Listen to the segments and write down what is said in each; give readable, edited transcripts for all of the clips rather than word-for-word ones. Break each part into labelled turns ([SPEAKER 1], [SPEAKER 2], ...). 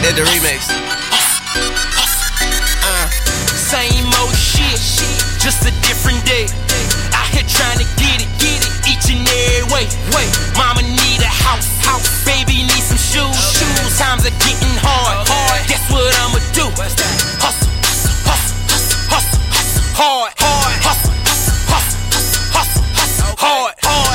[SPEAKER 1] Hit the remix.
[SPEAKER 2] Same old shit, just a different day. Out here trying to get it, each and every way. Mama need a house, baby need some shoes. Times are getting hard. Guess what I'ma do? Hustle, hard, hustle, hard,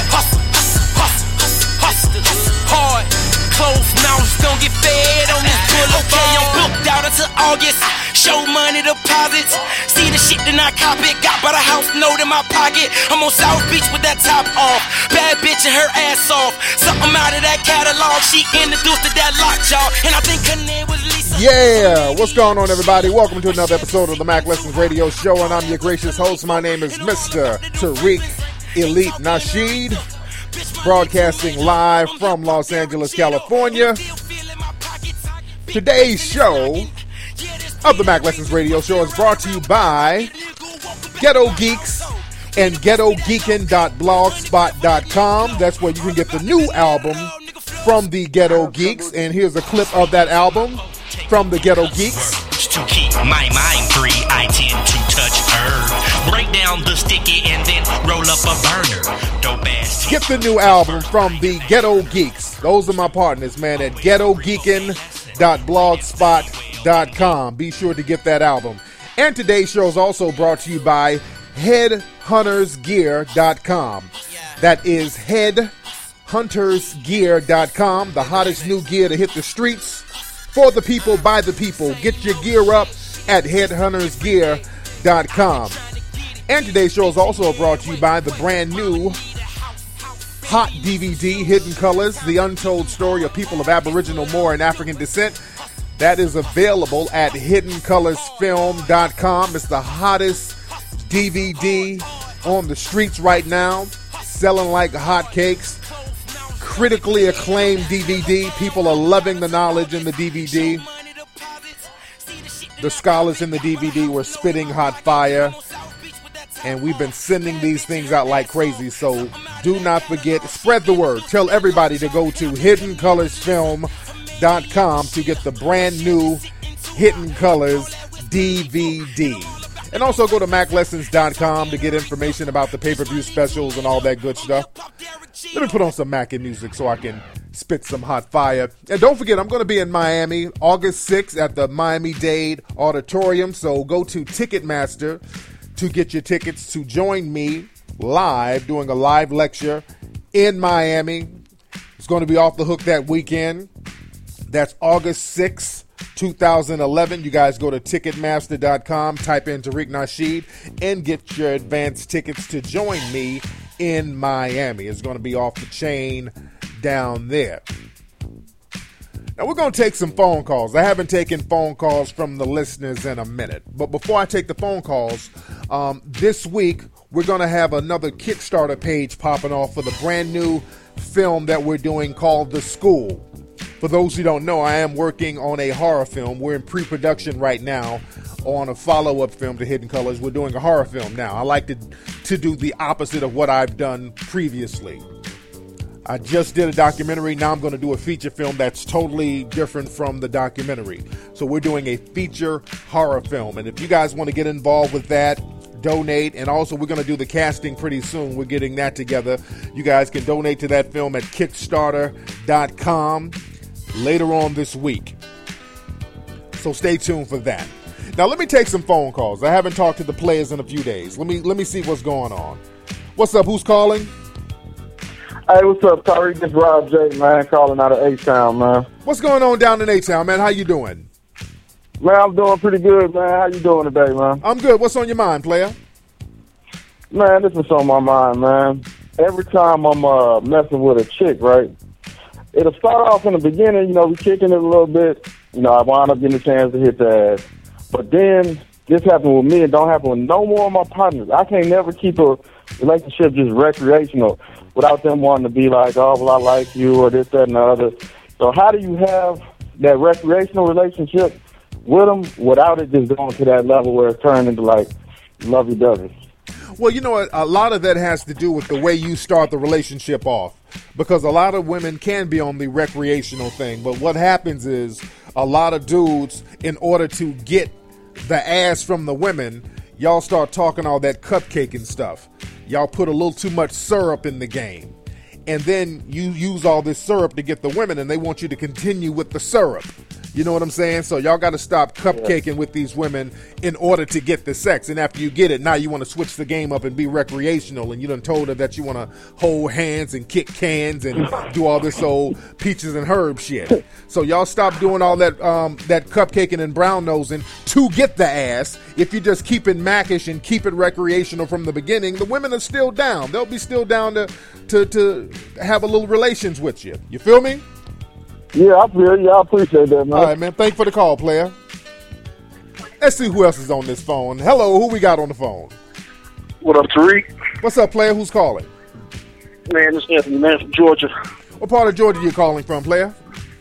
[SPEAKER 2] hard. Closed mouths don't get fed on this boulevard. Okay, I'm booked out until August. Show money deposits. See the shit that I cop it. Got by the house note in my pocket. I'm on South Beach with that top off. Bad bitch and her ass off. Something out of that catalog. She introduced to that lockjaw. And I think her name was Lisa.
[SPEAKER 3] Yeah, what's going on, everybody? Welcome to another episode of the Mac Lessons Radio Show. And I'm your gracious host. My name is Mr. Tariq Elite Nasheed. Broadcasting live from Los Angeles, California. Today's show of the Mac Lessons Radio Show is brought to you by Ghetto Geeks and GhettoGeekin.blogspot.com. That's where you can get the new album from the Ghetto Geeks. And here's a clip of that album from the Ghetto Geeks.
[SPEAKER 4] To keep my mind free, I tend to touch herb. Break down the sticky and then roll up a burner. Dope ass.
[SPEAKER 3] Get the new album from the Ghetto Geeks. Those are my partners, man, at GhettoGeekin.blogspot.com. Be sure to get that album. And today's show is also brought to you by HeadhuntersGear.com. That is HeadhuntersGear.com, the hottest new gear to hit the streets. For the people, by the people. Get your gear up at HeadhuntersGear.com. And today's show is also brought to you by the brand new hot DVD, Hidden Colors, the untold story of people of Aboriginal, Moor, and African descent. That is available at HiddenColorsFilm.com. It's the hottest DVD on the streets right now, selling like hotcakes. Critically acclaimed DVD. People are loving the knowledge in the DVD. The scholars in the DVD were spitting hot fire. And we've been sending these things out like crazy. So do not forget, spread the word. Tell everybody to go to HiddenColorsFilm.com to get the brand new Hidden Colors DVD. And also go to MacLessons.com to get information about the pay-per-view specials and all that good stuff. Let me put on some Mac and music so I can spit some hot fire. And don't forget, I'm going to be in Miami August 6th at the Miami-Dade Auditorium. So go to Ticketmaster to get your tickets to join me live, doing a live lecture in Miami. It's going to be off the hook that weekend. That's August 6th. 2011. You guys go to Ticketmaster.com, type in Tariq Nasheed, and get your advance tickets to join me in Miami. It's going to be off the chain down there. Now, we're going to take some phone calls. I haven't taken phone calls from the listeners in a minute. But before I take the phone calls, this week, we're going to have another Kickstarter page popping off for the brand new film that we're doing called The School. For those who don't know, I am working on a horror film. We're in pre-production right now on a follow-up film to Hidden Colors. We're doing a horror film now. I like to do the opposite of what I've done previously. I just did a documentary. Now I'm going to do a feature film that's totally different from the documentary. So we're doing a feature horror film. And if you guys want to get involved with that, donate. And also we're going to do the casting pretty soon. We're getting that together. You guys can donate to that film at Kickstarter.com later on this week. So stay tuned for that. Now let me take some phone calls. I haven't talked to the players in a few days. Let me see what's going on. What's up? Who's calling?
[SPEAKER 5] Hey, what's up, Tariq? This is Rob J, man, calling out of A-Town, man.
[SPEAKER 3] What's going on down in A-Town, man? How you doing?
[SPEAKER 5] Man, I'm doing pretty good, man. How you doing today, man?
[SPEAKER 3] I'm good. What's on your mind, player?
[SPEAKER 5] Man, this is on my mind, man. Every time I'm messing with a chick, right, it'll start off in the beginning, you know, we kicking it a little bit. You know, I wind up getting a chance to hit the ass. But then this happened with me. It don't happen with no more of my partners. I can't never keep a relationship just recreational without them wanting to be like, oh, well, I like you, or this, that, and the other. So how do you have that recreational relationship with them without it just going to that level where it's turned into like lovey-dovey?
[SPEAKER 3] Well, you know what? A lot of that has to do with the way you start the relationship off. Because a lot of women can be on the recreational thing. But what happens is a lot of dudes, in order to get the ass from the women, y'all start talking all that cupcaking stuff. Y'all put a little too much syrup in the game. And then you use all this syrup to get the women, and they want you to continue with the syrup. You know what I'm saying? So y'all got to stop cupcaking with these women in order to get the sex. And after you get it, now you want to switch the game up and be recreational. And you done told her that you want to hold hands and kick cans and do all this old peaches and herb shit. So y'all stop doing all that that cupcaking and brown nosing to get the ass. If you just keep it mackish and keep it recreational from the beginning, the women are still down. They'll be still down to have a little relations with you. You feel me?
[SPEAKER 5] Yeah, I feel you. I appreciate that, man.
[SPEAKER 3] All right, man. Thank you for the call, player. Let's see who else is on this phone. Hello, who we got on the phone?
[SPEAKER 1] What up, Tariq?
[SPEAKER 3] What's up, player? Who's calling?
[SPEAKER 1] Man, this is Anthony, man, from Georgia.
[SPEAKER 3] What part of Georgia you calling from, player?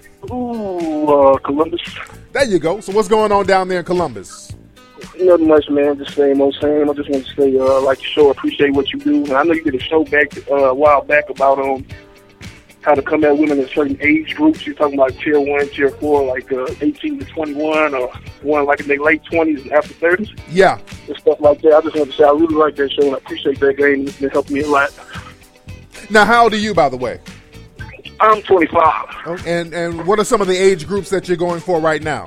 [SPEAKER 1] Columbus.
[SPEAKER 3] There you go. So what's going on down there in Columbus?
[SPEAKER 1] Nothing much, man. Just same old same. I just want to say, like the show, appreciate what you do. And I know you did a show back a while back about how to come at women in certain age groups. You're talking about tier 1, tier 4, like 18 to 21, or one like in their late 20s and after 30s.
[SPEAKER 3] Yeah.
[SPEAKER 1] And stuff like that. I just want to say I really like that show, and I appreciate that game. It's been helping me a lot.
[SPEAKER 3] Now, how old are you, by the way?
[SPEAKER 1] I'm 25.
[SPEAKER 3] Oh, and what are some of the age groups that you're going for right now?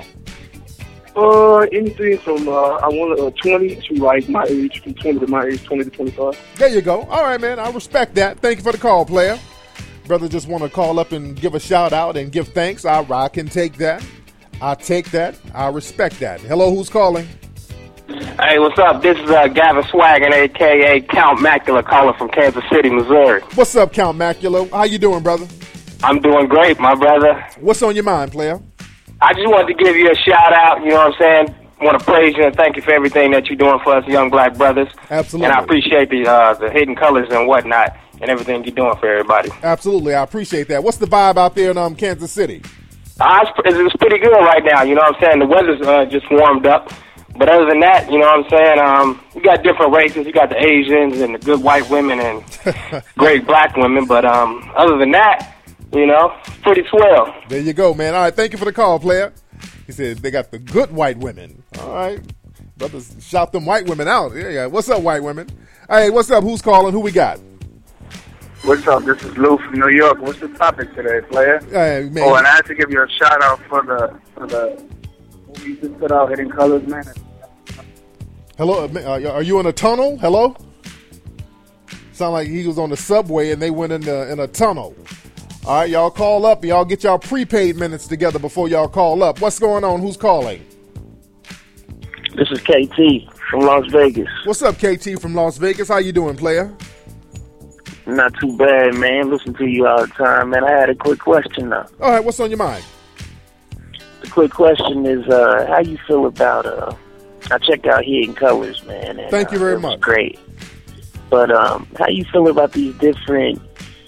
[SPEAKER 1] Anything from I want 20 to like my age, from 20 to my age, 20 to 25.
[SPEAKER 3] There you go. All right, man. I respect that. Thank you for the call, player. Brother just want to call up and give a shout out and give thanks. I can take that. I take that. I respect that. Hello, who's calling?
[SPEAKER 6] Hey, what's up? This is Gavin Swaggin, a.k.a. Count Macula, calling from Kansas City, Missouri.
[SPEAKER 3] What's up, Count Macula? How you doing, brother?
[SPEAKER 6] I'm doing great, my brother.
[SPEAKER 3] What's on your mind, player?
[SPEAKER 6] I just wanted to give you a shout out, you know what I'm saying? I want to praise you and thank you for everything that you're doing for us young black brothers.
[SPEAKER 3] Absolutely.
[SPEAKER 6] And I appreciate the hidden colors and whatnot and everything you're doing for everybody.
[SPEAKER 3] Absolutely. I appreciate that. What's the vibe out there in Kansas City?
[SPEAKER 6] It's pretty good right now, you know what I'm saying? The weather's just warmed up. But other than that, you know what I'm saying, you got different races. You got the Asians and the good white women and great black women. But other than that, you know, pretty swell.
[SPEAKER 3] There you go, man. All right, thank you for the call, player. He said they got the good white women. All right. Brothers, shout them white women out. Yeah. What's up, white women? Hey, what's up? Who's calling? Who we got?
[SPEAKER 7] What's up? This is Lou from New York. What's the topic today, player?
[SPEAKER 3] Hey, man.
[SPEAKER 7] Oh, and I have to give you a shout out for the movie you just put out, Hidden Colors, man.
[SPEAKER 3] Hello, are you in a tunnel? Hello? Sound like he was on the subway and they went in a tunnel. All right, y'all call up. Y'all get y'all prepaid minutes together before y'all call up. What's going on? Who's calling?
[SPEAKER 8] This is KT from Las Vegas.
[SPEAKER 3] What's up, KT from Las Vegas? How you doing, player?
[SPEAKER 8] Not too bad, man. Listen to you all the time, man. I had a quick question, though.
[SPEAKER 3] All right, what's on your mind?
[SPEAKER 8] The quick question is, how you feel about, I checked out Hidden Colors, man. And,
[SPEAKER 3] thank you very much.
[SPEAKER 8] Great. But how you feel about these different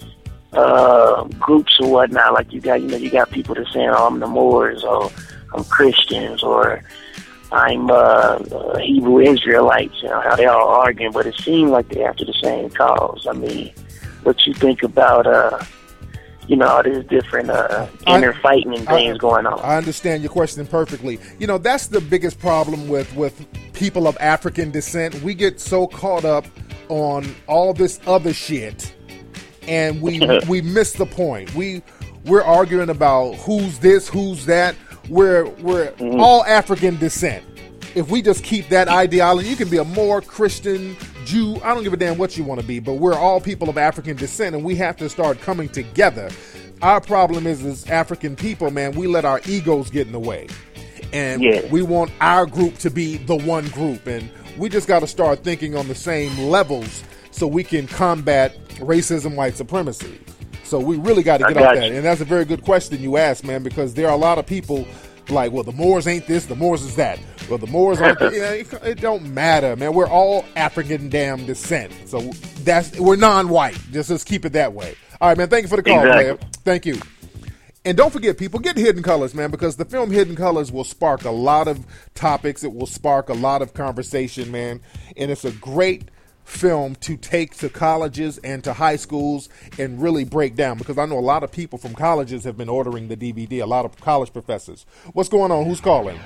[SPEAKER 8] groups or whatnot? Like you got people that saying, oh, I'm the Moors, or I'm Christians, or I'm Hebrew Israelites, you know, how they all arguing, but it seems like they're after the same cause. I mean, what you think about, all these different inner fighting and things going on?
[SPEAKER 3] I understand your question perfectly. You know, that's the biggest problem with people of African descent. We get so caught up on all this other shit, and we miss the point. We're arguing about who's this, who's that. We're all African descent. If we just keep that ideology, you can be a Moor, Christian, Jew, I don't give a damn what you want to be, but we're all people of African descent, and we have to start coming together. Our problem is African people, man, we let our egos get in the way. And we want our group to be the one group, and we just got to start thinking on the same levels so we can combat racism, white supremacy. So we really got to get on that. And that's a very good question you asked, man, because there are a lot of people like, well, the Moors ain't this, the Moors is that. Well, the Moors aren't it don't matter, man. We're all African damn descent. So we're non-white. Just keep it that way. All right, man, thank you for the call, player. Thank you. And don't forget, people, get Hidden Colors, man, because the film Hidden Colors will spark a lot of topics. It will spark a lot of conversation, man. And it's a great film to take to colleges and to high schools and really break down, because I know a lot of people from colleges have been ordering the DVD, a lot of college professors. What's going on? Who's calling?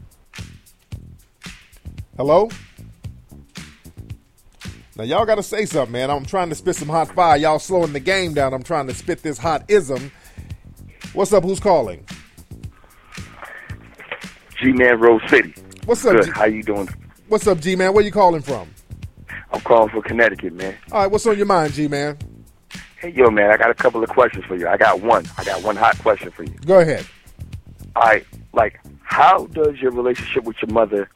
[SPEAKER 3] Hello? Now, y'all got to say something, man. I'm trying to spit some hot fire. Y'all slowing the game down. I'm trying to spit this hot ism. What's up? Who's calling?
[SPEAKER 9] G-Man, Rose City.
[SPEAKER 3] What's up,
[SPEAKER 9] Good.
[SPEAKER 3] G-
[SPEAKER 9] How you doing?
[SPEAKER 3] What's up, G-Man? Where you calling from?
[SPEAKER 9] I'm calling from Connecticut, man.
[SPEAKER 3] All right, what's on your mind, G-Man?
[SPEAKER 9] Hey, yo, man, I got a couple of questions for you. I got one hot question for you.
[SPEAKER 3] Go ahead.
[SPEAKER 9] All right, like, how does your relationship with your mother,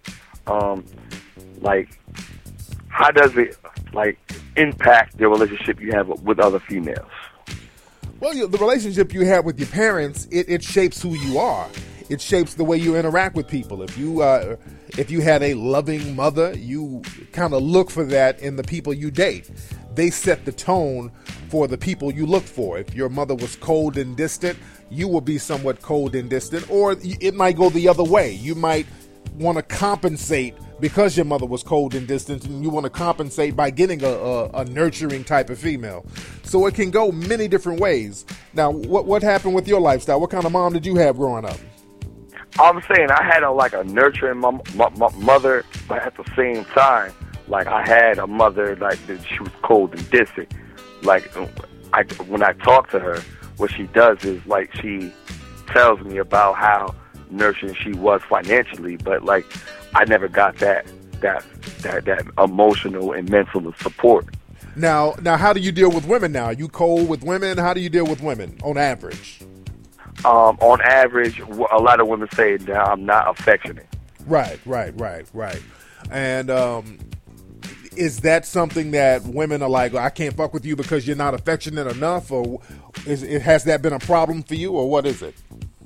[SPEAKER 9] how does it, impact your relationship you have with other females?
[SPEAKER 3] Well, the relationship you have with your parents, it shapes who you are. It shapes the way you interact with people. If you had a loving mother, you kind of look for that in the people you date. They set the tone for the people you look for. If your mother was cold and distant, you will be somewhat cold and distant, or it might go the other way. You might want to compensate because your mother was cold and distant, and you want to compensate by getting a nurturing type of female. So it can go many different ways. Now, what happened with your lifestyle? What kind of mom did you have growing up?
[SPEAKER 9] I'm saying I had a nurturing mother, but at the same time, I had a mother that she was cold and distant. When I talk to her, what she does is she tells me about how nurturing she was financially, but I never got that emotional and mental support.
[SPEAKER 3] Now, how do you deal with women now? Are you cold with women? How do you deal with women on average?
[SPEAKER 9] On average, a lot of women say that I'm not affectionate.
[SPEAKER 3] Right. And is that something that women are like, I can't fuck with you because you're not affectionate enough, or has that been a problem for you, or what is it?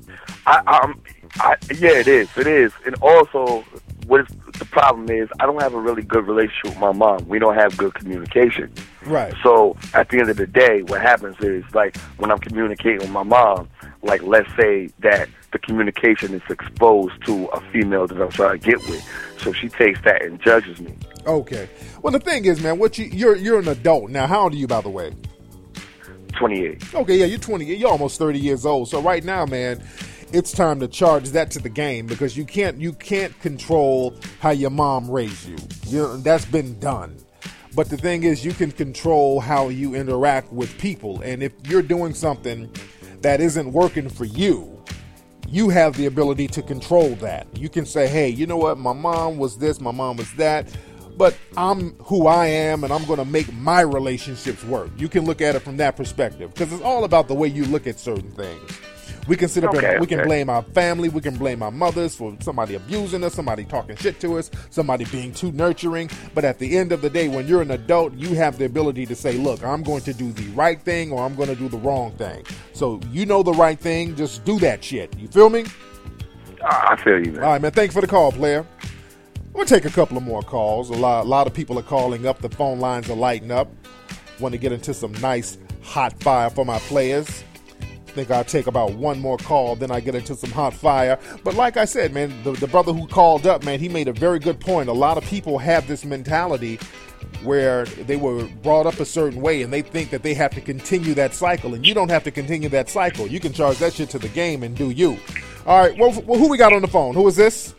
[SPEAKER 9] Yeah, it is. It is. And also, the problem is, I don't have a really good relationship with my mom. We don't have good communication.
[SPEAKER 3] Right.
[SPEAKER 9] So at the end of the day, what happens is, when I'm communicating with my mom, let's say that the communication is exposed to a female that I'm trying to get with. So she takes that and judges me.
[SPEAKER 3] Okay. Well, the thing is, man, you're an adult now. How old are you, by the way?
[SPEAKER 9] 28.
[SPEAKER 3] Okay, yeah, you're 20. You're almost 30 years old. So right now, man, it's time to charge that to the game, because you can't control how your mom raised you. That's been done. But the thing is, you can control how you interact with people. And if you're doing something that isn't working for you, you have the ability to control that. You can say, hey, you know what? My mom was this, my mom was that, but I'm who I am, and I'm going to make my relationships work. You can look at it from that perspective, because it's all about the way you look at certain things. We can sit up and we can blame our family, we can blame our mothers for somebody abusing us, somebody talking shit to us, somebody being too nurturing. But at the end of the day, when you're an adult, you have the ability to say, look, I'm going to do the right thing, or I'm going to do the wrong thing. So you know the right thing, just do that shit. You feel me?
[SPEAKER 9] I feel you, man.
[SPEAKER 3] All right, man. Thanks for the call, player. We'll take a couple of more calls. A lot of people are calling up. The phone lines are lighting up. Want to get into some nice hot fire for my players. I think I'll take about one more call, then I get into some hot fire. But like I said, man, the brother who called up, man, he made a very good point. A lot of people have this mentality where they were brought up a certain way, and they think that they have to continue that cycle. And you don't have to continue that cycle. You can charge that shit to the game and do you. All right, well, who we got on the phone? Who is this?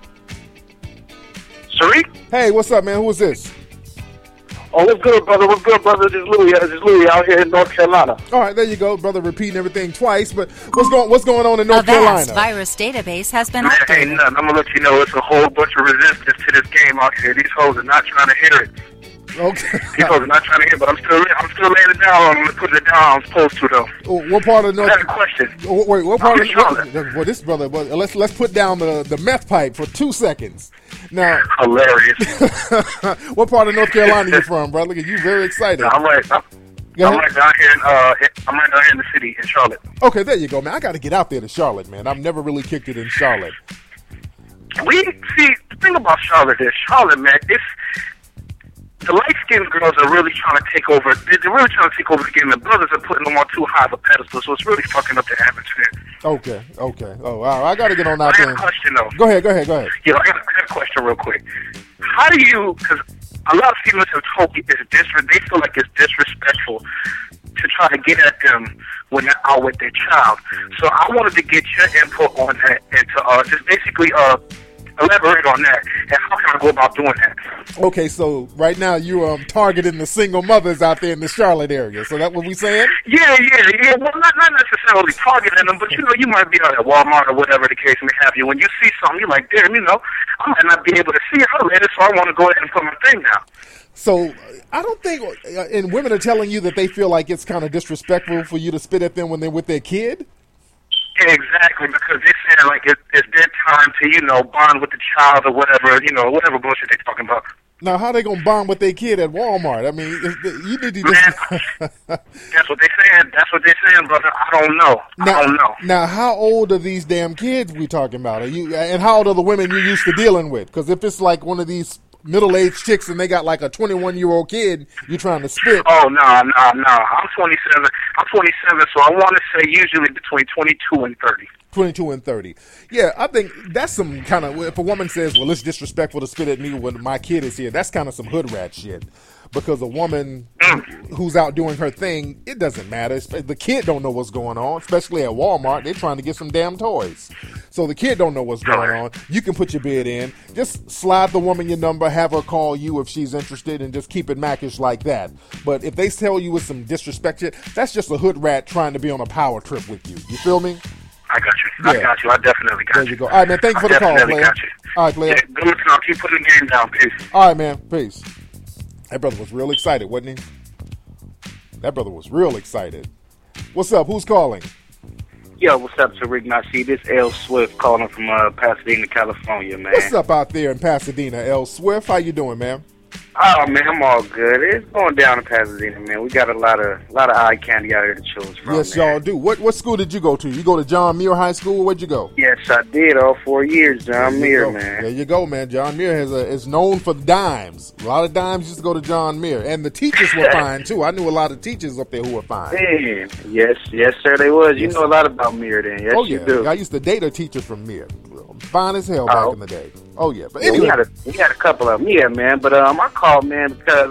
[SPEAKER 1] Sariq?
[SPEAKER 3] Hey, what's up, man? Who is this?
[SPEAKER 1] Oh, what's good, brother? What's good, brother? This is Louis out here in North Carolina.
[SPEAKER 3] All right, there you go, brother. Repeating everything twice, but what's going on in North Carolina?
[SPEAKER 10] A vast virus database has been
[SPEAKER 1] updated.
[SPEAKER 10] updated.
[SPEAKER 1] Ain't nothing. I'm gonna let you know it's a whole bunch of resistance to this game out here. These hoes are not trying to hear it.
[SPEAKER 3] Okay.
[SPEAKER 1] These hoes are not trying to hear it, but I'm still laying it down. I'm putting it down. I'm supposed to though.
[SPEAKER 3] What part of North?
[SPEAKER 1] I have a question.
[SPEAKER 3] Wait, what part of Charlotte? Well, this brother. Well, let's put down the meth pipe for 2 seconds. Now,
[SPEAKER 1] hilarious.
[SPEAKER 3] What part of North Carolina you from, bro? Look at you, very excited.
[SPEAKER 1] I'm right down here in the city in Charlotte.
[SPEAKER 3] Okay, there you go, man. I got to get out there to Charlotte, man. I've never really kicked it in Charlotte.
[SPEAKER 1] The thing about Charlotte is, man, the light-skinned girls are really trying to take over. They're really trying to take over the game. The brothers are putting them on too high of a pedestal, so it's really fucking up the atmosphere.
[SPEAKER 3] Okay. Oh, wow. I got to get on out there.
[SPEAKER 1] I have a question, though.
[SPEAKER 3] Go ahead.
[SPEAKER 1] Yeah, I got a question real quick. How do you, because
[SPEAKER 7] a lot of females have told me they feel like it's disrespectful to try to get at them when they're out with their child. So I wanted to get your input on that and to just basically elaborate on that, and how can I go about doing that?
[SPEAKER 3] Okay, so right now you're targeting the single mothers out there in the Charlotte area. So that what we saying?
[SPEAKER 7] Yeah. Well, not necessarily targeting them, but you might be out at Walmart or whatever the case may have you. When you see something, you're like, damn, I might not be able to see her later, so I want to go ahead and put my thing down.
[SPEAKER 3] So I don't think, and women are telling you that they feel like it's kind of disrespectful for you to spit at them when they're with their kid?
[SPEAKER 7] Exactly, because they're saying like it's their time to, bond with the child or whatever, whatever bullshit they're talking about.
[SPEAKER 3] Now, how they gonna bond with their kid at Walmart? I mean, you need to.
[SPEAKER 7] That's what they're saying. That's what they're saying, brother. I don't know. I don't know.
[SPEAKER 3] Now, how old are these damn kids we talking about? And how old are the women you used to dealing with? Because if it's like one of these middle-aged chicks and they got like a 21-year-old kid you're trying to spit.
[SPEAKER 7] Oh, no. I'm 27. I'm 27, so I want to say usually between 22 and 30.
[SPEAKER 3] 22 and 30. Yeah, I think that's some kind of, if a woman says, well, it's disrespectful to spit at me when my kid is here, that's kind of some hood rat shit. Because a woman who's out doing her thing, it doesn't matter. The kid don't know what's going on, especially at Walmart. They're trying to get some damn toys. So the kid don't know what's going on. You can put your bid in. Just slide the woman your number, have her call you if she's interested, and just keep it mackish like that. But if they tell you with some disrespect shit, that's just a hood rat trying to be on a power trip with you. You feel me?
[SPEAKER 7] I got you. Yeah. I got you. I definitely got you.
[SPEAKER 3] There you go. All right, man. Thank you for the call, player.
[SPEAKER 7] Got you.
[SPEAKER 3] All right, player.
[SPEAKER 7] Yeah, good looking. I'll keep putting the game down. Peace.
[SPEAKER 3] All right, man. Peace. That brother was real excited, wasn't he? That brother was real excited. What's up? Who's calling?
[SPEAKER 11] Yo, what's up, Tariq Nassi? This L Swift calling from Pasadena, California, man.
[SPEAKER 3] What's up out there in Pasadena, L Swift? How you doing, man?
[SPEAKER 11] Oh man, I'm all good. It's going down in Pasadena, man. We got a lot of eye candy out here to choose from.
[SPEAKER 3] Yes,
[SPEAKER 11] man.
[SPEAKER 3] y'all do. What school did you go to? You go to John Muir High School? Where'd you go?
[SPEAKER 11] Yes, I did. All 4 years, John Muir, man.
[SPEAKER 3] There you go, man. John Muir is known for dimes. A lot of dimes used to go to John Muir, and the teachers were fine too. I knew a lot of teachers up there who were fine.
[SPEAKER 11] Man, yes, sir, they was. You know a lot about Muir, then. Yes, you do.
[SPEAKER 3] I used to date a teacher from Muir. Fine as hell back in the day. Oh yeah, but anyway,
[SPEAKER 11] we had a couple of them, yeah, man. But I called, man, because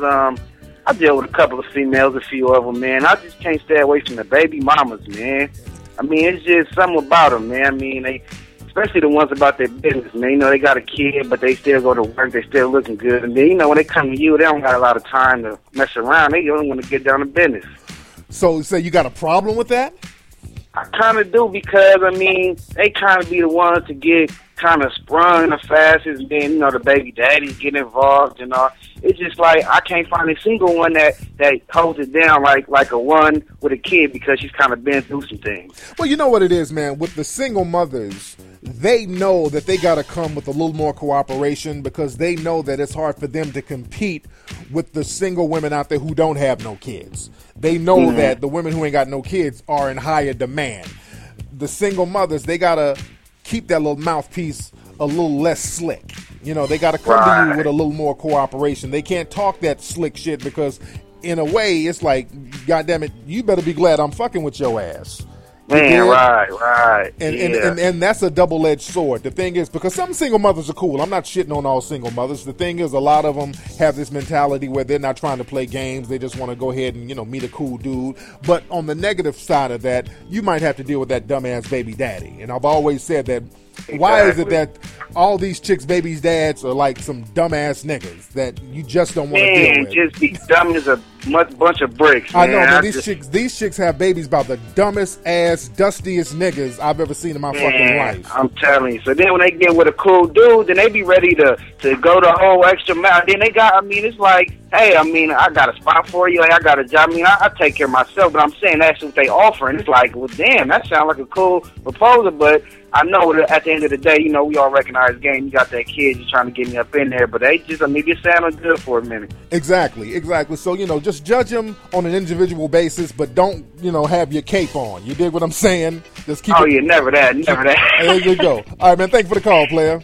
[SPEAKER 11] I deal with a couple of females, a few of them, man. I just can't stay away from the baby mamas, man. I mean, it's just something about them, man. I mean, they, especially the ones about their business, man. You know, they got a kid, but they still go to work. They still looking good, and then when they come to you, they don't got a lot of time to mess around. They only want to get down to business.
[SPEAKER 3] So you got a problem with that?
[SPEAKER 11] I kind of do, because, I mean, they kind of be the ones to get kind of sprung the fastest, and then, the baby daddies get involved and all. It's just like, I can't find a single one that holds it down like a one with a kid, because she's kind of been through some things.
[SPEAKER 3] Well, you know what it is, man. With the single mothers, they know that they got to come with a little more cooperation, because they know that it's hard for them to compete with the single women out there who don't have no kids. They know that the women who ain't got no kids are in higher demand. The single mothers, they got to keep that little mouthpiece a little less slick. They got to come to you with a little more cooperation. They can't talk that slick shit, because in a way, it's like, goddamn it, you better be glad I'm fucking with your ass.
[SPEAKER 11] Man, right.
[SPEAKER 3] And that's a double-edged sword. The thing is, because some single mothers are cool. I'm not shitting on all single mothers. The thing is, a lot of them have this mentality where they're not trying to play games. They just want to go ahead and, meet a cool dude. But on the negative side of that, you might have to deal with that dumbass baby daddy. And I've always said that, why is it that all these chicks' babies' dads are like some dumbass niggas that you just don't want to deal with?
[SPEAKER 11] Just be dumb as a bunch of bricks, man.
[SPEAKER 3] I know, man. These chicks have babies about the dumbest ass, dustiest niggas I've ever seen in my fucking life.
[SPEAKER 11] I'm telling you. So then when they get with a cool dude, then they be ready to go the whole extra mile. Then they got, it's like, hey, I got a spot for you. Like, I got a job. I take care of myself. But I'm saying that's what they offering. It's like, well, damn, that sounds like a cool proposal. But I know that at the end of the day, we all recognize game. You got that kid, you're trying to get me up in there. But they just, it sounded good for a minute.
[SPEAKER 3] Exactly. So, just judge them on an individual basis, but don't, have your cape on. You dig what I'm saying? Just keep
[SPEAKER 11] yeah, never that.
[SPEAKER 3] There you go. All right, man, thanks for the call, player.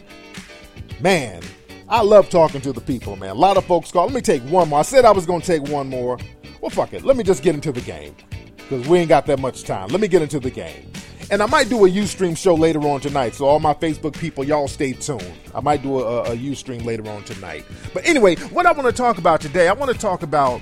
[SPEAKER 3] Man, I love talking to the people, man. A lot of folks call. Let me take one more. I said I was going to take one more. Well, fuck it. Let me just get into the game, because we ain't got that much time. Let me get into the game. And I might do a Ustream show later on tonight. So all my Facebook people, y'all stay tuned. I might do a Ustream later on tonight. But anyway, what I want to talk about today, I want to talk about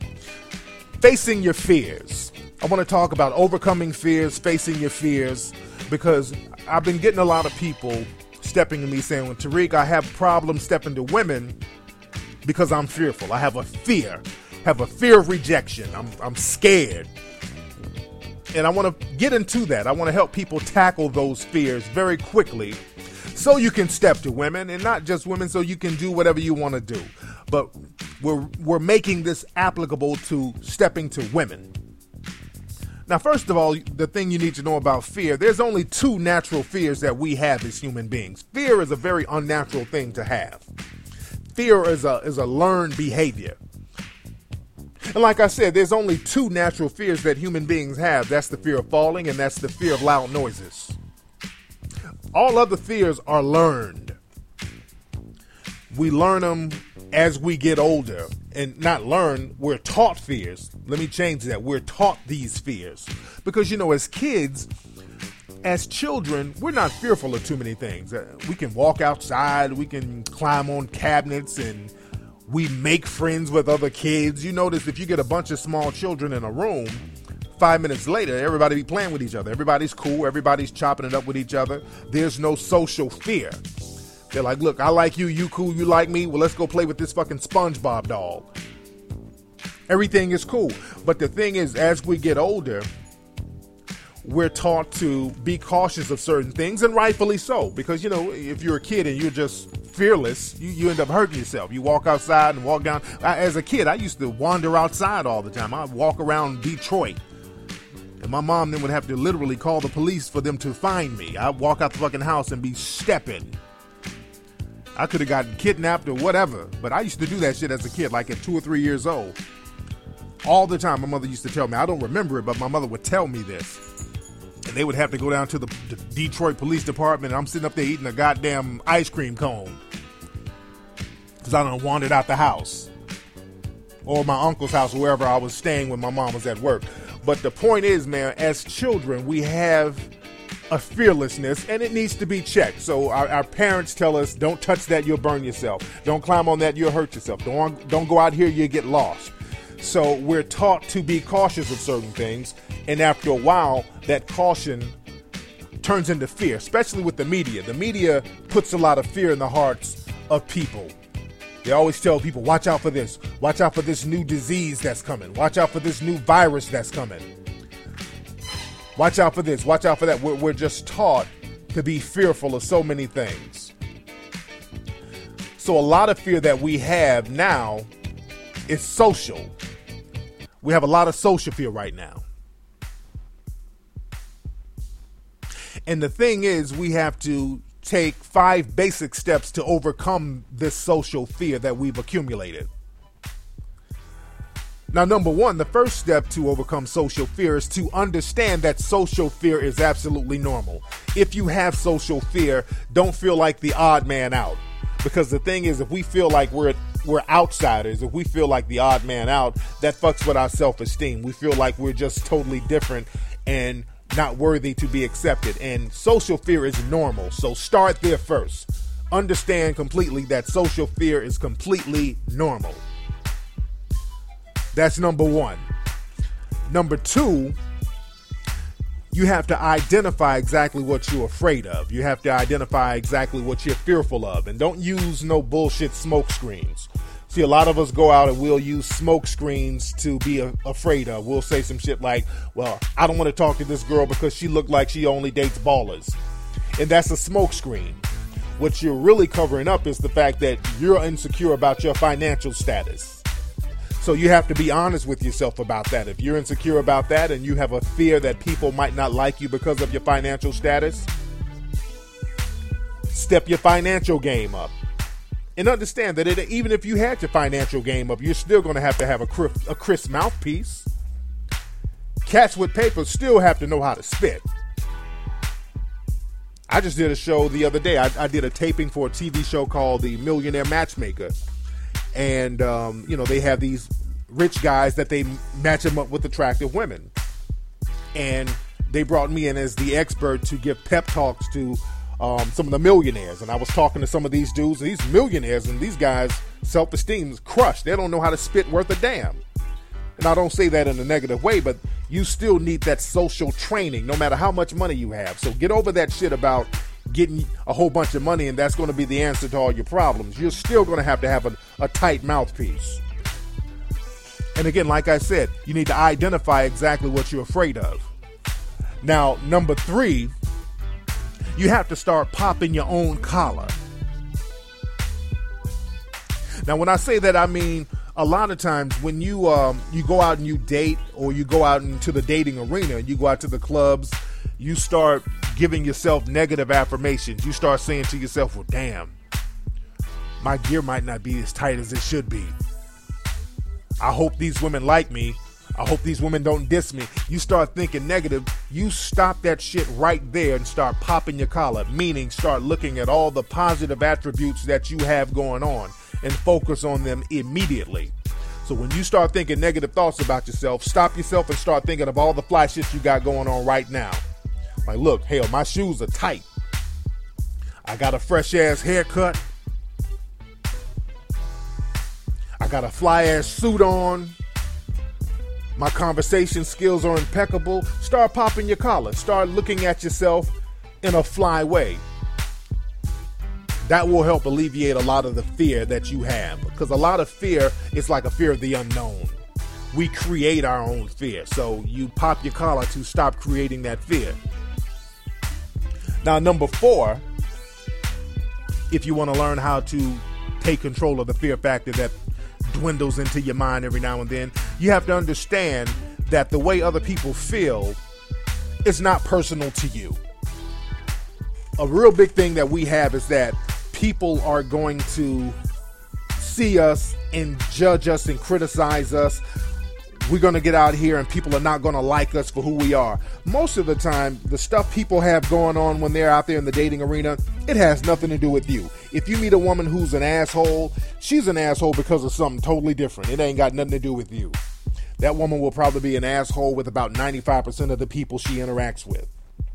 [SPEAKER 3] facing your fears. I want to talk about overcoming fears, facing your fears, because I've been getting a lot of people stepping to me saying, well, Tariq, I have problems stepping to women because I'm fearful. I have a fear of rejection. I'm scared. And I want to get into that. I want to help people tackle those fears very quickly so you can step to women, and not just women, so you can do whatever you want to do. But we're making this applicable to stepping to women. Now, first of all, the thing you need to know about fear, there's only two natural fears that we have as human beings. Fear is a very unnatural thing to have. Fear is a learned behavior. And like I said, there's only two natural fears that human beings have. That's the fear of falling, and that's the fear of loud noises. All other fears are learned. We learn them as we get older. And not learn, we're taught fears. Let me change that. We're taught these fears. Because, you know, as kids, as children, we're not fearful of too many things. We can walk outside, we can climb on cabinets, and we make friends with other kids. You notice if you get a bunch of small children in a room, 5 minutes later, everybody be playing with each other. Everybody's cool. Everybody's chopping it up with each other. There's no social fear. They're like, look, I like you. You cool. You like me. Well, let's go play with this fucking SpongeBob doll. Everything is cool. But the thing is, as we get older, we're taught to be cautious of certain things, and rightfully so. Because, you know, if you're a kid and you're just fearless, you end up hurting yourself. You walk outside and walk down. As a kid, I used to wander outside all the time. I'd walk around Detroit. And my mom then would have to literally call the police for them to find me. I'd walk out the fucking house and be stepping. I could have gotten kidnapped or whatever. But I used to do that shit as a kid, like at 2 or 3 years old. All the time. My mother used to tell me. I don't remember it, but my mother would tell me this. And they would have to go down to the Detroit Police Department, and I'm sitting up there eating a goddamn ice cream cone because I done wandered out the house. Or my uncle's house, wherever I was staying when my mom was at work. But the point is, man, as children, we have a fearlessness, and it needs to be checked. So our parents tell us, don't touch that, you'll burn yourself. Don't climb on that, you'll hurt yourself. Don't go out here, you'll get lost. So we're taught to be cautious of certain things, and after a while, that caution turns into fear, especially with the media. The media puts a lot of fear in the hearts of people. They always tell people, watch out for this. Watch out for this new disease that's coming. Watch out for this new virus that's coming. Watch out for this. Watch out for that. We're just taught to be fearful of so many things. So a lot of fear that we have now is social. We have a lot of social fear right now. And the thing is, we have to take 5 basic steps to overcome this social fear that we've accumulated. Now, number 1, the first step to overcome social fear is to understand that social fear is absolutely normal. If you have social fear, don't feel like the odd man out. Because the thing is, if we feel like we're outsiders, if we feel like the odd man out, that fucks with our self-esteem. We feel like we're just totally different and not worthy to be accepted. And social fear is normal. So start there first. Understand completely that social fear is completely normal. That's number 1. Number 2, you have to identify exactly what you're afraid of. You have to identify exactly what you're fearful of. And don't use no bullshit smoke screens. See, a lot of us go out and we'll use smoke screens to be afraid of. We'll say some shit like, well, I don't want to talk to this girl because she looked like she only dates ballers. And that's a smoke screen. What you're really covering up is the fact that you're insecure about your financial status. So you have to be honest with yourself about that. If you're insecure about that and you have a fear that people might not like you because of your financial status, step your financial game up. And understand that even if you had your financial game up, you're still going to have a crisp mouthpiece. Cats with paper still have to know how to spit. I just did a show the other day. I did a taping for a TV show called The Millionaire Matchmaker. And, they have these rich guys that they match them up with attractive women. And they brought me in as the expert to give pep talks to some of the millionaires. And I was talking to some of these dudes, and these millionaires, and these guys' self-esteem is crushed. They don't know how to spit worth a damn. And I don't say that in a negative way, but you still need that social training no matter how much money you have. So get over that shit about getting a whole bunch of money and that's going to be the answer to all your problems. You're still going to have a tight mouthpiece. And again, like I said, you need to identify exactly what you're afraid of. Now, number 3, you have to start popping your own collar. Now, when I say that, I mean a lot of times when you go out and you date, or you go out into the dating arena, you go out to the clubs, you start giving yourself negative affirmations. You start saying to yourself, well, damn, my gear might not be as tight as it should be. I hope these women like me. I hope these women don't diss me. You start thinking negative. You stop that shit right there and start popping your collar, meaning start looking at all the positive attributes that you have going on and focus on them immediately. So when you start thinking negative thoughts about yourself, stop yourself and start thinking of all the fly shit you got going on right now. Like, look, hell, my shoes are tight. I got a fresh ass haircut. I got a fly ass suit on. My conversation skills are impeccable. Start popping your collar. Start looking at yourself in a fly way. That will help alleviate a lot of the fear that you have. Because a lot of fear is like a fear of the unknown. We create our own fear. So you pop your collar to stop creating that fear. Now, number 4, if you want to learn how to take control of the fear factor that dwindles into your mind every now and then, you have to understand that the way other people feel is not personal to you. A real big thing that we have is that people are going to see us and judge us and criticize us. We're going to get out here and people are not going to like us for who we are. Most of the time, the stuff people have going on when they're out there in the dating arena, it has nothing to do with you. If you meet a woman who's an asshole, she's an asshole because of something totally different. It ain't got nothing to do with you. That woman will probably be an asshole with about 95% of the people she interacts with.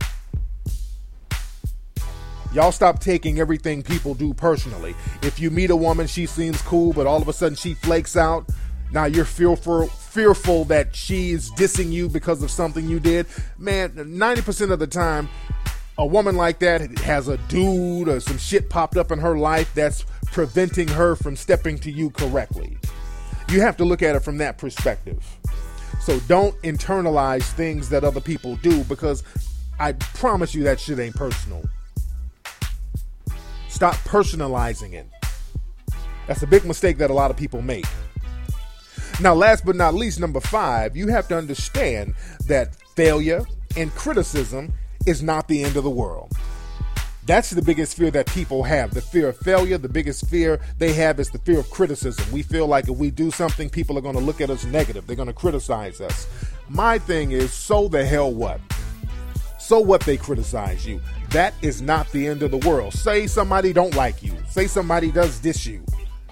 [SPEAKER 3] Y'all stop taking everything people do personally. If you meet a woman, she seems cool, but all of a sudden she flakes out. Now you're fearful that she's dissing you because of something you did. Man, 90% of the time, a woman like that has a dude or some shit popped up in her life that's preventing her from stepping to you correctly. You have to look at it from that perspective. So don't internalize things that other people do, because I promise you that shit ain't personal. Stop personalizing it. That's a big mistake that a lot of people make. Now, last but not least, number 5, you have to understand that failure and criticism is not the end of the world. That's the biggest fear that people have, the fear of failure. The biggest fear they have is the fear of criticism. We feel like if we do something, people are going to look at us negative. They're going to criticize us. My thing is, so the hell what? So what they criticize you? That is not the end of the world. Say somebody don't like you. Say somebody does diss you.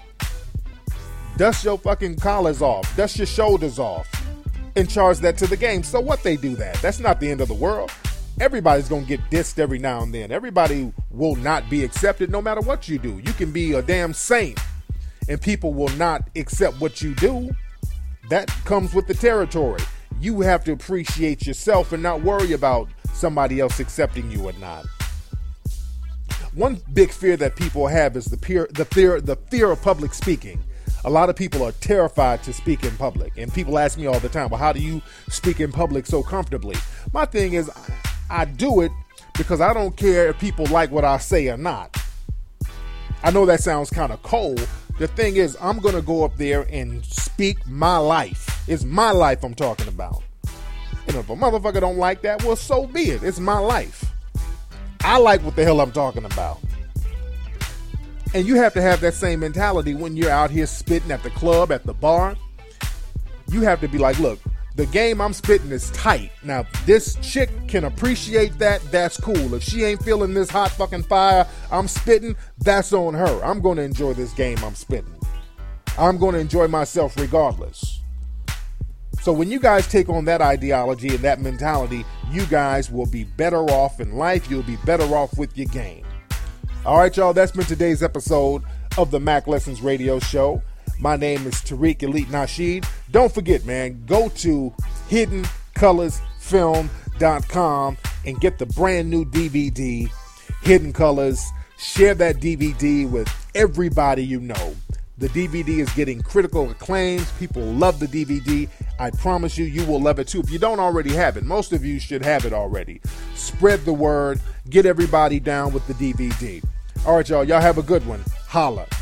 [SPEAKER 3] Dust your fucking collars off. Dust your shoulders off. And charge that to the game. So what they do that? That's not the end of the world. Everybody's going to get dissed every now and then. Everybody will not be accepted no matter what you do. You can be a damn saint and people will not accept what you do. That comes with the territory. You have to appreciate yourself and not worry about somebody else accepting you or not. One big fear that people have is the fear of public speaking. A lot of people are terrified to speak in public. And people ask me all the time, well, how do you speak in public so comfortably? My thing is, I do it because I don't care if people like what I say or not. I know that sounds kind of cold. The thing is, I'm going to go up there and speak my life. It's my life I'm talking about. And if a motherfucker don't like that, well, so be it. It's my life. I like what the hell I'm talking about. And you have to have that same mentality when you're out here spitting at the club, at the bar. You have to be like, look, the game I'm spitting is tight. Now, this chick can appreciate that. That's cool. If she ain't feeling this hot fucking fire I'm spitting, that's on her. I'm going to enjoy this game I'm spitting. I'm going to enjoy myself regardless. So when you guys take on that ideology and that mentality, you guys will be better off in life. You'll be better off with your game. All right, y'all, that's been today's episode of the Mac Lessons Radio Show. My name is Tariq Elite Nasheed. Don't forget, man, go to hiddencolorsfilm.com and get the brand new DVD, Hidden Colors. Share that DVD with everybody you know. The DVD is getting critical acclaims. People love the DVD. I promise you, you will love it too. If you don't already have it, most of you should have it already. Spread the word. Get everybody down with the DVD. All right, y'all. Y'all have a good one. Holla.